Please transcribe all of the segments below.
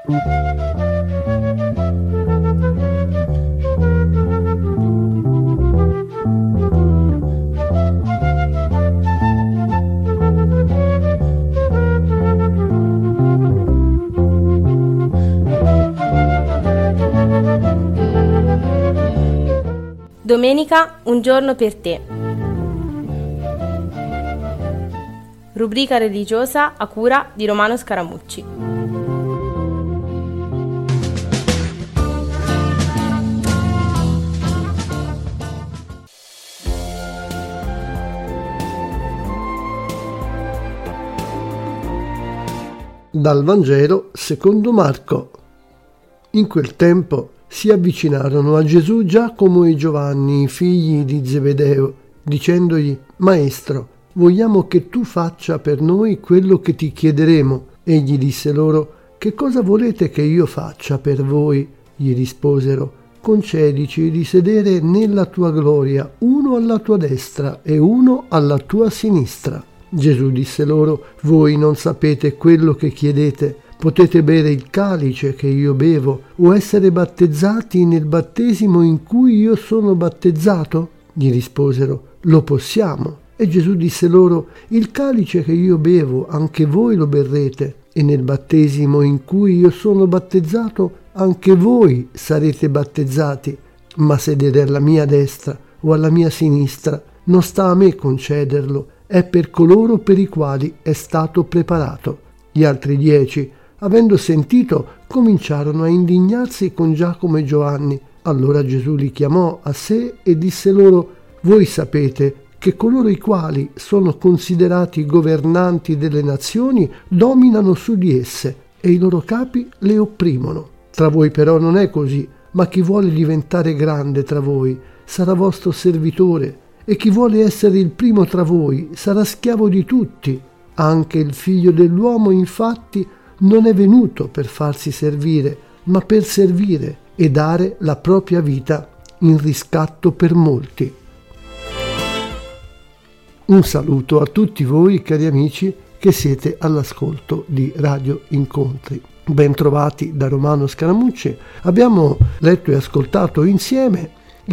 Domenica, un giorno per te. Rubrica religiosa a cura di Romano Scaramucci. Dal Vangelo secondo Marco. In quel tempo si avvicinarono a Gesù Giacomo e Giovanni, i figli di Zebedeo, dicendogli: Maestro, vogliamo che tu faccia per noi quello che ti chiederemo. Egli disse loro: Che cosa volete che io faccia per voi? Gli risposero: Concedici di sedere nella tua gloria, uno alla tua destra e uno alla tua sinistra. Gesù disse loro: Voi non sapete quello che chiedete. Potete bere il calice che io bevo o essere battezzati nel battesimo in cui io sono battezzato? Gli risposero: Lo possiamo. E Gesù disse loro: Il calice che io bevo anche voi lo berrete, e nel battesimo in cui io sono battezzato anche voi sarete battezzati. Ma sedere alla mia destra o alla mia sinistra non sta a me concederlo, è per coloro per i quali è stato preparato. Gli altri 10, avendo sentito, cominciarono a indignarsi con Giacomo e Giovanni. Allora Gesù li chiamò a sé e disse loro: Voi sapete che coloro i quali sono considerati governanti delle nazioni dominano su di esse e i loro capi le opprimono. Tra voi però non è così, ma chi vuole diventare grande tra voi sarà vostro servitore, e chi vuole essere il primo tra voi sarà schiavo di tutti. Anche il Figlio dell'uomo, infatti, non è venuto per farsi servire, ma per servire e dare la propria vita in riscatto per molti. Un saluto a tutti voi, cari amici, che siete all'ascolto di Radio Incontri. Bentrovati da Romano Scaramucci. Abbiamo letto e ascoltato insieme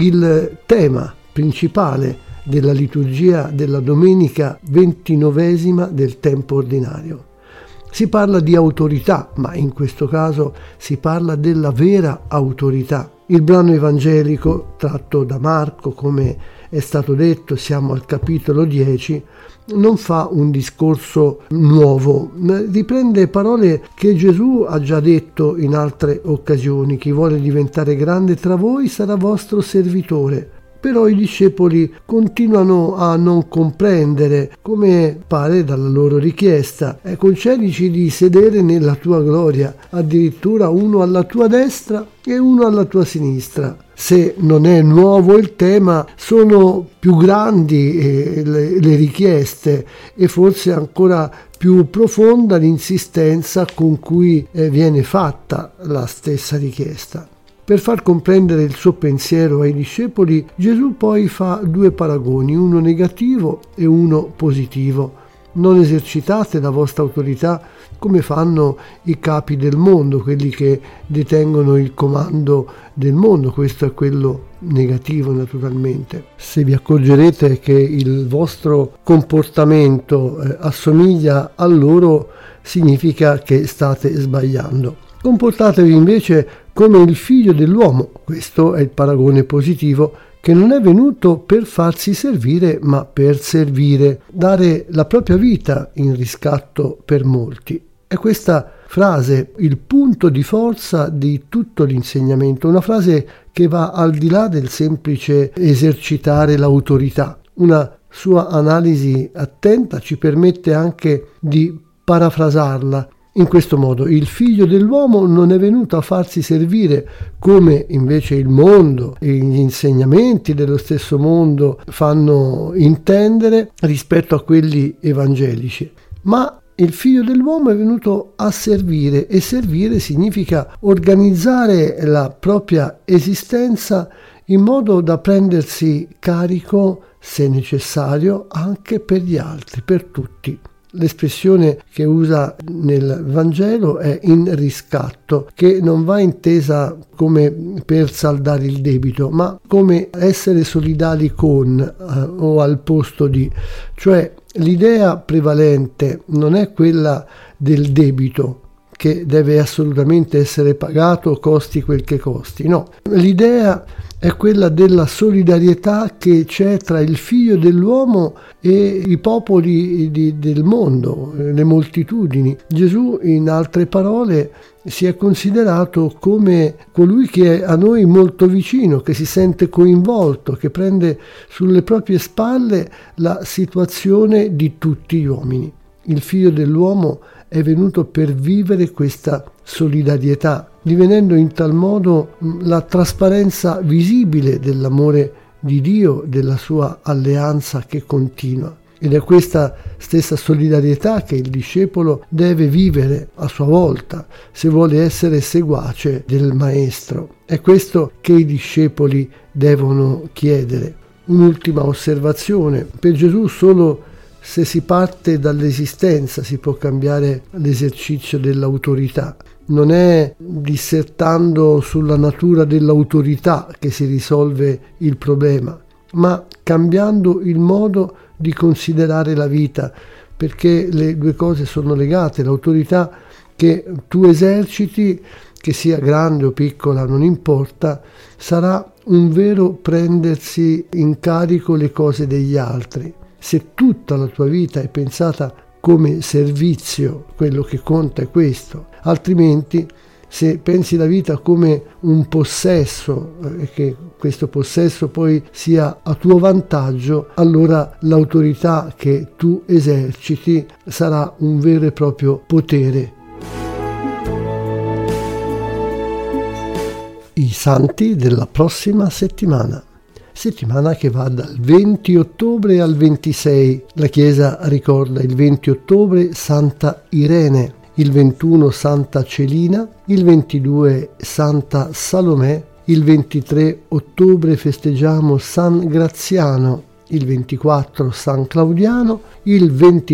il tema principale della liturgia della domenica 29esima del tempo ordinario. Si parla di autorità, ma in questo caso si parla della vera autorità. Il brano evangelico tratto da Marco, come è stato detto, siamo al capitolo 10, non fa un discorso nuovo, riprende parole che Gesù ha già detto in altre occasioni: chi vuole diventare grande tra voi sarà vostro servitore. Però i discepoli continuano a non comprendere, come pare dalla loro richiesta: concedici di sedere nella tua gloria, addirittura uno alla tua destra e uno alla tua sinistra. Se non è nuovo il tema, sono più grandi le richieste e forse ancora più profonda l'insistenza con cui viene fatta la stessa richiesta. Per far comprendere il suo pensiero ai discepoli, Gesù poi fa due paragoni, uno negativo e uno positivo. Non esercitate la vostra autorità come fanno i capi del mondo, quelli che detengono il comando del mondo. Questo è quello negativo, naturalmente. Se vi accorgerete che il vostro comportamento assomiglia a loro, significa che state sbagliando. Comportatevi invece come il Figlio dell'uomo. Questo è il paragone positivo, che non è venuto per farsi servire, ma per servire, dare la propria vita in riscatto per molti. È questa frase il punto di forza di tutto l'insegnamento, una frase che va al di là del semplice esercitare l'autorità. Una sua analisi attenta ci permette anche di parafrasarla in questo modo: il Figlio dell'uomo non è venuto a farsi servire, come invece il mondo e gli insegnamenti dello stesso mondo fanno intendere rispetto a quelli evangelici, ma il Figlio dell'uomo è venuto a servire, e servire significa organizzare la propria esistenza in modo da prendersi carico, se necessario, anche per gli altri, per tutti. L'espressione che usa nel Vangelo è in riscatto, che non va intesa come per saldare il debito, ma come essere solidali con o al posto di. Cioè l'idea prevalente non è quella del debito, che deve assolutamente essere pagato, costi quel che costi. No, l'idea è quella della solidarietà che c'è tra il figlio dell'uomo e i popoli del mondo, le moltitudini. Gesù, in altre parole, si è considerato come colui che è a noi molto vicino, che si sente coinvolto, che prende sulle proprie spalle la situazione di tutti gli uomini. Il figlio dell'uomo è venuto per vivere questa solidarietà, divenendo in tal modo la trasparenza visibile dell'amore di Dio, della sua alleanza che continua. Ed è questa stessa solidarietà che il discepolo deve vivere a sua volta se vuole essere seguace del Maestro. È questo che i discepoli devono chiedere. Un'ultima osservazione: per Gesù solo se si parte dall'esistenza si può cambiare l'esercizio dell'autorità. Non è dissertando sulla natura dell'autorità che si risolve il problema, ma cambiando il modo di considerare la vita, perché le due cose sono legate. L'autorità che tu eserciti, che sia grande o piccola, non importa, sarà un vero prendersi in carico le cose degli altri. Se tutta la tua vita è pensata come servizio, quello che conta è questo. Altrimenti, se pensi la vita come un possesso e che questo possesso poi sia a tuo vantaggio, allora l'autorità che tu eserciti sarà un vero e proprio potere. I santi della prossima settimana che va dal 20 ottobre al 26. La Chiesa ricorda il 20 ottobre Santa Irene, il 21 Santa Celina, il 22 Santa Salomè, il 23 ottobre festeggiamo San Graziano, il 24 San Claudiano, il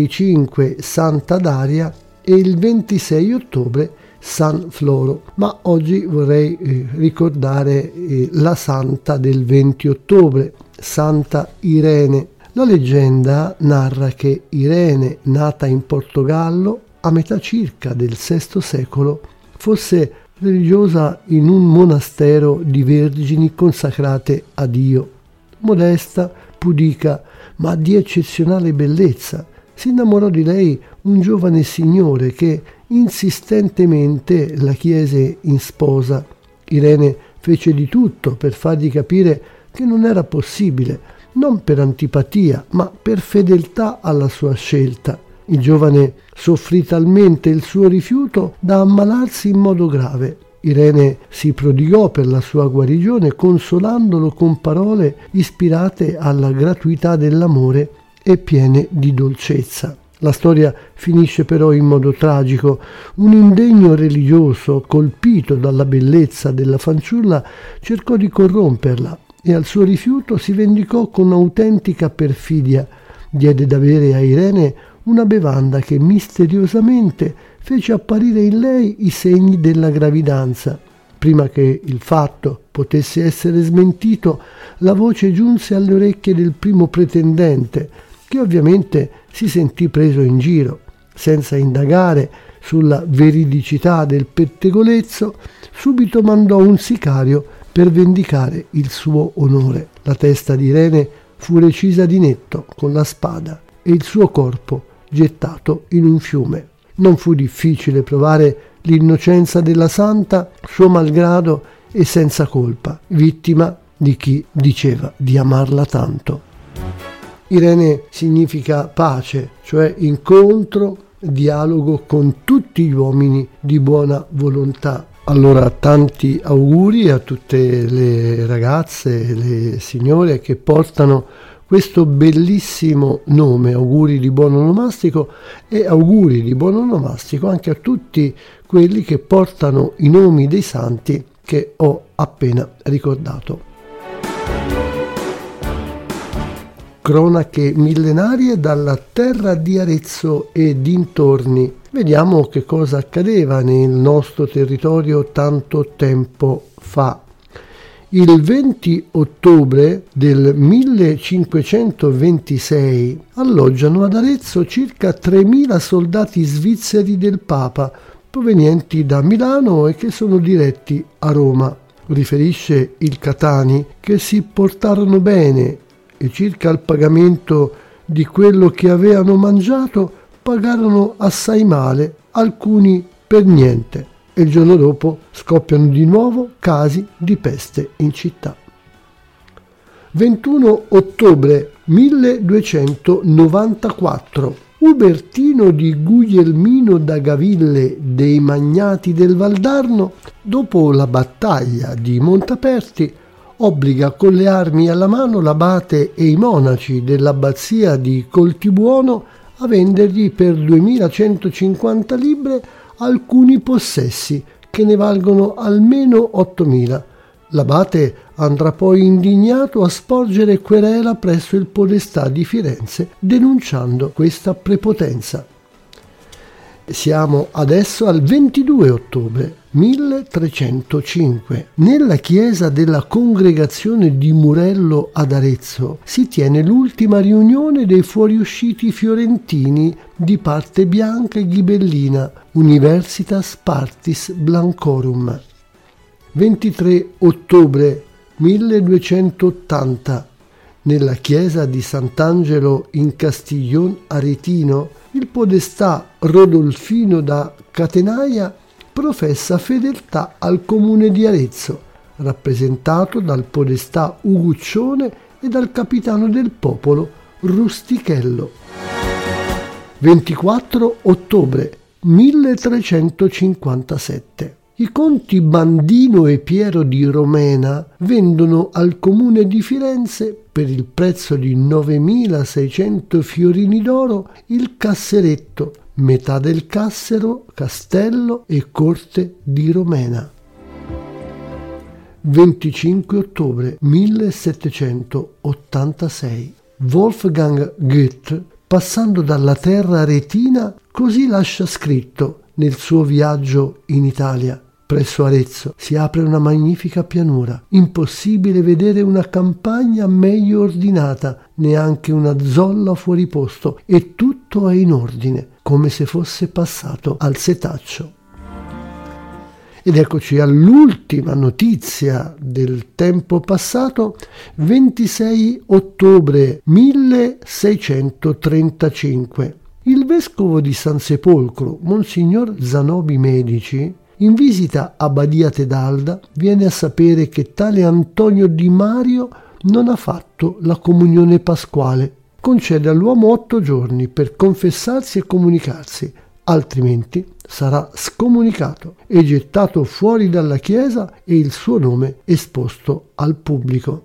25 Santa Daria e il 26 ottobre San Floro. Ma oggi vorrei ricordare la santa del 20 ottobre, Santa Irene. La leggenda narra che Irene, nata in Portogallo a metà circa del VI secolo, fosse religiosa in un monastero di vergini consacrate a Dio. Modesta, pudica, ma di eccezionale bellezza, si innamorò di lei un giovane signore che insistentemente la chiese in sposa. Irene fece di tutto per fargli capire che non era possibile, non per antipatia, ma per fedeltà alla sua scelta. Il giovane soffrì talmente il suo rifiuto da ammalarsi in modo grave. Irene si prodigò per la sua guarigione, consolandolo con parole ispirate alla gratuità dell'amore e piene di dolcezza. La storia finisce però in modo tragico. Un indegno religioso, colpito dalla bellezza della fanciulla, cercò di corromperla e al suo rifiuto si vendicò con autentica perfidia. Diede da bere a Irene una bevanda che misteriosamente fece apparire in lei i segni della gravidanza. Prima che il fatto potesse essere smentito, la voce giunse alle orecchie del primo pretendente, che ovviamente si sentì preso in giro. Senza indagare sulla veridicità del pettegolezzo, subito mandò un sicario per vendicare il suo onore. La testa di Irene fu recisa di netto con la spada e il suo corpo gettato in un fiume. Non fu difficile provare l'innocenza della santa, suo malgrado e senza colpa, vittima di chi diceva di amarla tanto. Irene significa pace, cioè incontro, dialogo con tutti gli uomini di buona volontà. Allora tanti auguri a tutte le ragazze, le signore che portano questo bellissimo nome, auguri di buon onomastico, e auguri di buon onomastico anche a tutti quelli che portano i nomi dei santi che ho appena ricordato. cronache millenarie dalla terra di Arezzo e dintorni. Vediamo che cosa accadeva nel nostro territorio tanto tempo fa. Il 20 ottobre del 1526 alloggiano ad Arezzo circa 3.000 soldati svizzeri del Papa, provenienti da Milano e che sono diretti a Roma. Riferisce il Catani che si portarono bene e circa il pagamento di quello che avevano mangiato pagarono assai male, alcuni per niente. E il giorno dopo scoppiano di nuovo casi di peste in città. 21 ottobre 1294. Ubertino di Guglielmino da Gaville dei Magnati del Valdarno, dopo la battaglia di Montaperti, obbliga con le armi alla mano l'abate e i monaci dell'abbazia di Coltibuono a vendergli per 2150 libbre alcuni possessi che ne valgono almeno 8.000. L'abate andrà poi indignato a sporgere querela presso il podestà di Firenze denunciando questa prepotenza. Siamo adesso al 22 ottobre 1305. Nella chiesa della congregazione di Murello ad Arezzo si tiene l'ultima riunione dei fuoriusciti fiorentini di parte bianca e ghibellina, Universitas Partis Blancorum. 23 ottobre 1280. Nella chiesa di Sant'Angelo in Castiglion Aretino, il podestà Rodolfino da Catenaia professa fedeltà al comune di Arezzo, rappresentato dal podestà Uguccione e dal capitano del popolo Rustichello. 24 ottobre 1357. I conti Bandino e Piero di Romena vendono al comune di Firenze per il prezzo di 9.600 fiorini d'oro il casseretto, metà del cassero, castello e corte di Romena. 25 ottobre 1786. Wolfgang Goethe, passando dalla terra aretina, così lascia scritto nel suo viaggio in Italia. Presso Arezzo si apre una magnifica pianura. Impossibile vedere una campagna meglio ordinata, neanche una zolla fuori posto, e tutto è in ordine, come se fosse passato al setaccio. Ed eccoci all'ultima notizia del tempo passato, 26 ottobre 1635. Il vescovo di San Sepolcro, Monsignor Zanobi Medici, in visita a Badia Tedalda, viene a sapere che tale Antonio Di Mario non ha fatto la comunione pasquale. Concede all'uomo 8 giorni per confessarsi e comunicarsi, altrimenti sarà scomunicato e gettato fuori dalla chiesa e il suo nome esposto al pubblico.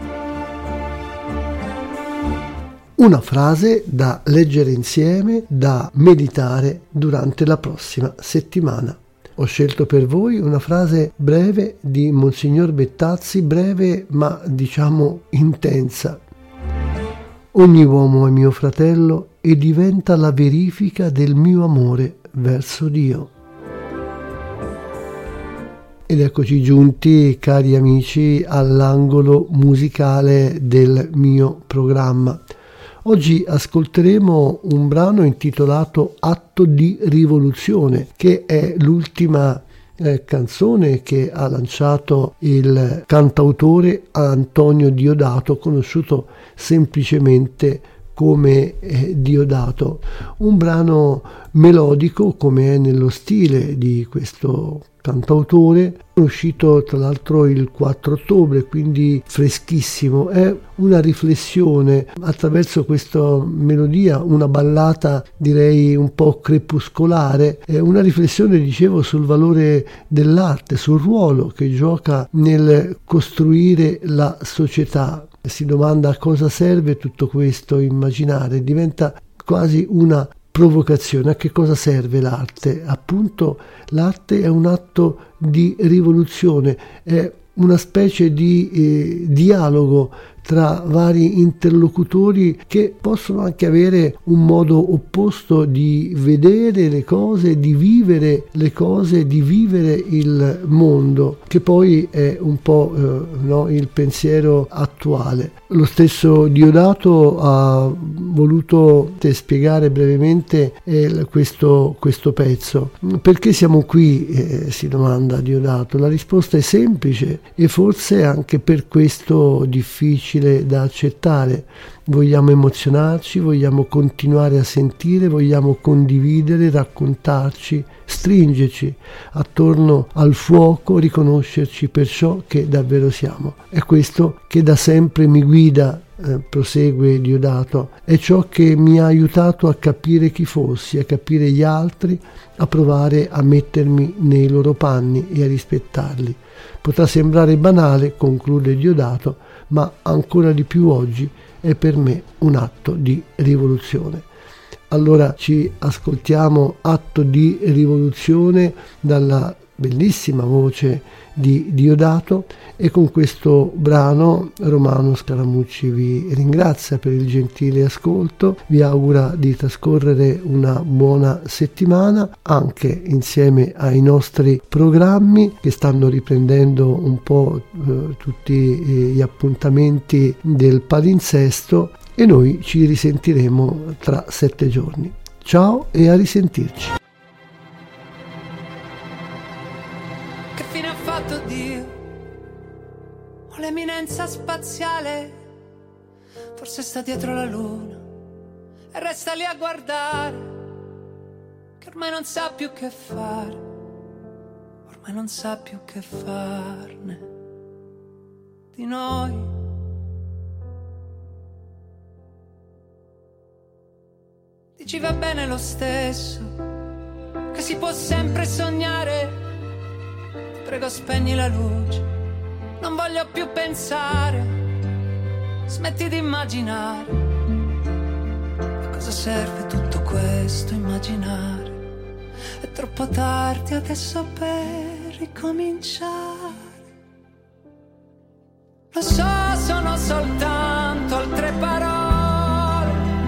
Una frase da leggere insieme, da meditare durante la prossima settimana. Ho scelto per voi una frase breve di Monsignor Bettazzi, breve ma diciamo intensa. Ogni uomo è mio fratello e diventa la verifica del mio amore verso Dio. Ed eccoci giunti, cari amici, all'angolo musicale del mio programma. Oggi ascolteremo un brano intitolato Atto di rivoluzione, che è l'ultima canzone che ha lanciato il cantautore Antonio Diodato, conosciuto semplicemente come Diodato. Un brano melodico, come è nello stile di questo cantautore, uscito tra l'altro il 4 ottobre, quindi freschissimo. È una riflessione attraverso questa melodia, una ballata direi un po' crepuscolare, è una riflessione, dicevo, sul valore dell'arte, sul ruolo che gioca nel costruire la società. Si domanda a cosa serve tutto questo immaginare, diventa quasi una provocazione. A che cosa serve l'arte? Appunto, l'arte è un atto di rivoluzione, è una specie di dialogo tra vari interlocutori che possono anche avere un modo opposto di vedere le cose, di vivere le cose, di vivere il mondo, che poi è un po' il pensiero attuale. Lo stesso Diodato ha voluto spiegare brevemente questo pezzo. Perché siamo qui? Si domanda Diodato. La risposta è semplice e forse anche per questo difficile da accettare. Vogliamo emozionarci, vogliamo continuare a sentire, vogliamo condividere, raccontarci, stringerci attorno al fuoco, riconoscerci per ciò che davvero siamo. È questo che da sempre mi guida, prosegue Diodato, è ciò che mi ha aiutato a capire chi fossi, a capire gli altri, a provare a mettermi nei loro panni e a rispettarli. Potrà sembrare banale, conclude Diodato, ma ancora di più oggi è per me un atto di rivoluzione. Allora ci ascoltiamo Atto di rivoluzione dalla bellissima voce di Diodato, e con questo brano Romano Scaramucci vi ringrazia per il gentile ascolto, vi augura di trascorrere una buona settimana anche insieme ai nostri programmi che stanno riprendendo un po' tutti gli appuntamenti del palinsesto, e noi ci risentiremo tra 7 giorni. Ciao e a risentirci. L'eminenza spaziale forse sta dietro la luna e resta lì a guardare, che ormai non sa più che fare, ormai non sa più che farne di noi. Dici va bene lo stesso, che si può sempre sognare, ti prego spegni la luce, non voglio più pensare, smetti di immaginare. A cosa serve tutto questo immaginare? È troppo tardi adesso per ricominciare. Lo so, sono soltanto altre parole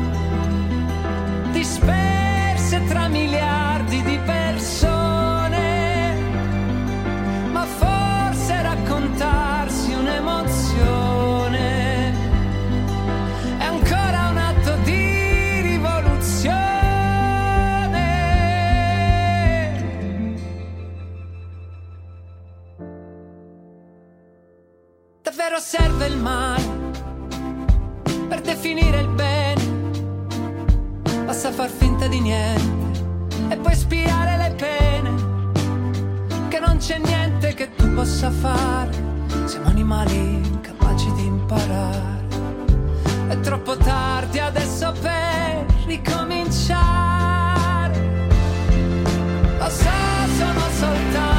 disperse tra miliardi di persone, ma forse raccontarsi un'emozione è ancora un atto di rivoluzione. Davvero serve il male per definire il bene, basta far finta di niente e poi spiare le pene, che non c'è niente che tu possa fare, siamo animali incapaci di imparare. È troppo tardi adesso per ricominciare. Lo so, sono soltanto